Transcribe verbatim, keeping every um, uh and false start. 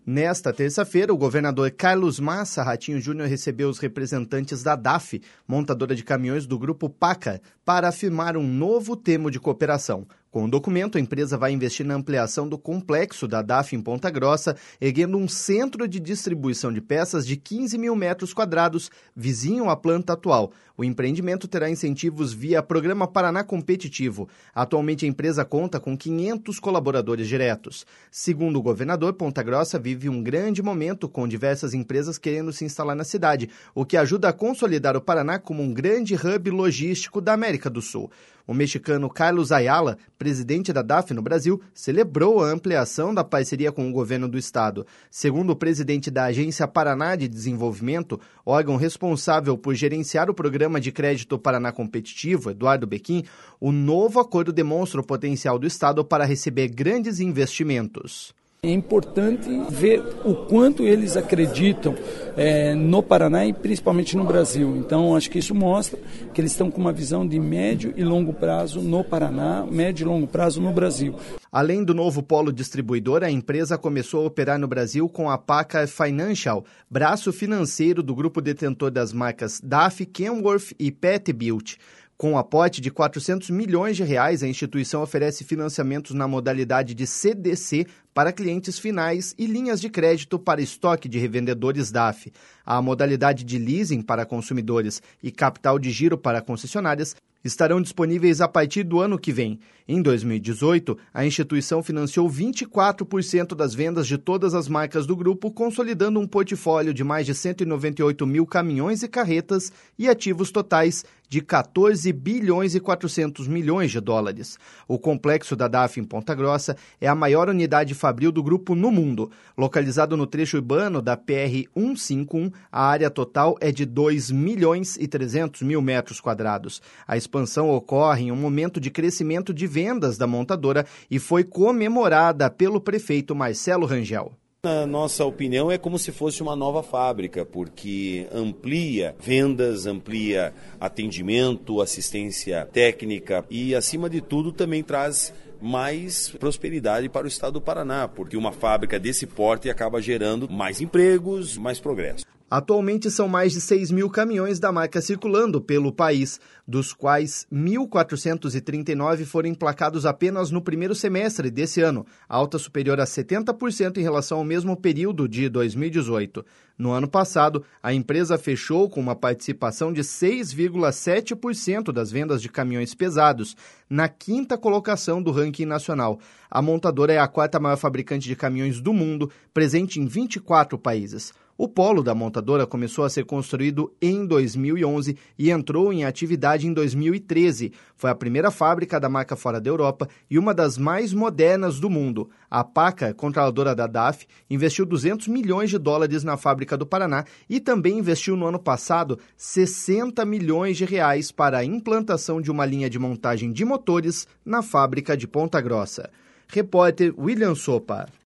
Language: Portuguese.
Nesta terça-feira, o governador Carlos Massa Ratinho Júnior recebeu os representantes da D A F, montadora de caminhões do grupo Paca, para afirmar um novo termo de cooperação. Com o documento, a empresa vai investir na ampliação do complexo da D A F em Ponta Grossa, erguendo um centro de distribuição de peças de quinze mil metros quadrados, vizinho à planta atual. O empreendimento terá incentivos via Programa Paraná Competitivo. Atualmente, a empresa conta com quinhentos colaboradores diretos. Segundo o governador, Ponta Grossa vive um grande momento com diversas empresas querendo se instalar na cidade, o que ajuda a consolidar o Paraná como um grande hub logístico da América do Sul. O mexicano Carlos Ayala, presidente da D A F no Brasil, celebrou a ampliação da parceria com o governo do estado. Segundo o presidente da Agência Paraná de Desenvolvimento, órgão responsável por gerenciar o Programa de Crédito Paraná Competitivo, Eduardo Bequim, o novo acordo demonstra o potencial do estado para receber grandes investimentos. É importante ver o quanto eles acreditam é, no Paraná e principalmente no Brasil. Então, acho que isso mostra que eles estão com uma visão de médio e longo prazo no Paraná, médio e longo prazo no Brasil. Além do novo polo distribuidor, a empresa começou a operar no Brasil com a Paca Financial, braço financeiro do grupo detentor das marcas D A F, Kenworth e Peterbilt. Com um aporte de quatrocentos milhões de reais, a instituição oferece financiamentos na modalidade de C D C para clientes finais e linhas de crédito para estoque de revendedores D A F. A modalidade de leasing para consumidores e capital de giro para concessionárias estarão disponíveis a partir do ano que vem. Em dois mil e dezoito, a instituição financiou vinte e quatro por cento das vendas de todas as marcas do grupo, consolidando um portfólio de mais de cento e noventa e oito mil caminhões e carretas e ativos totais de quatorze bilhões e quatrocentos milhões de dólares. O complexo da D A F em Ponta Grossa é a maior unidade fabril do grupo no mundo. Localizado no trecho urbano da P R cento e cinquenta e um, a área total é de dois milhões e trezentos mil metros quadrados. A expansão ocorre em um momento de crescimento de vendas da montadora e foi comemorada pelo prefeito Marcelo Rangel. Na nossa opinião, é como se fosse uma nova fábrica, porque amplia vendas, amplia atendimento, assistência técnica e, acima de tudo, também traz mais prosperidade para o estado do Paraná, porque uma fábrica desse porte acaba gerando mais empregos, mais progresso. Atualmente são mais de seis mil caminhões da marca circulando pelo país, dos quais mil quatrocentos e trinta e nove foram emplacados apenas no primeiro semestre desse ano, alta superior a setenta por cento em relação ao mesmo período de dois mil e dezoito. No ano passado, a empresa fechou com uma participação de seis vírgula sete por cento das vendas de caminhões pesados, na quinta colocação do ranking nacional. A montadora é a quarta maior fabricante de caminhões do mundo, presente em vinte e quatro países. O polo da montadora começou a ser construído em dois mil e onze e entrou em atividade em dois mil e treze. Foi a primeira fábrica da marca fora da Europa e uma das mais modernas do mundo. A Paca, controladora da D A F, investiu duzentos milhões de dólares na fábrica do Paraná e também investiu no ano passado sessenta milhões de reais para a implantação de uma linha de montagem de motores na fábrica de Ponta Grossa. Repórter William Sopa.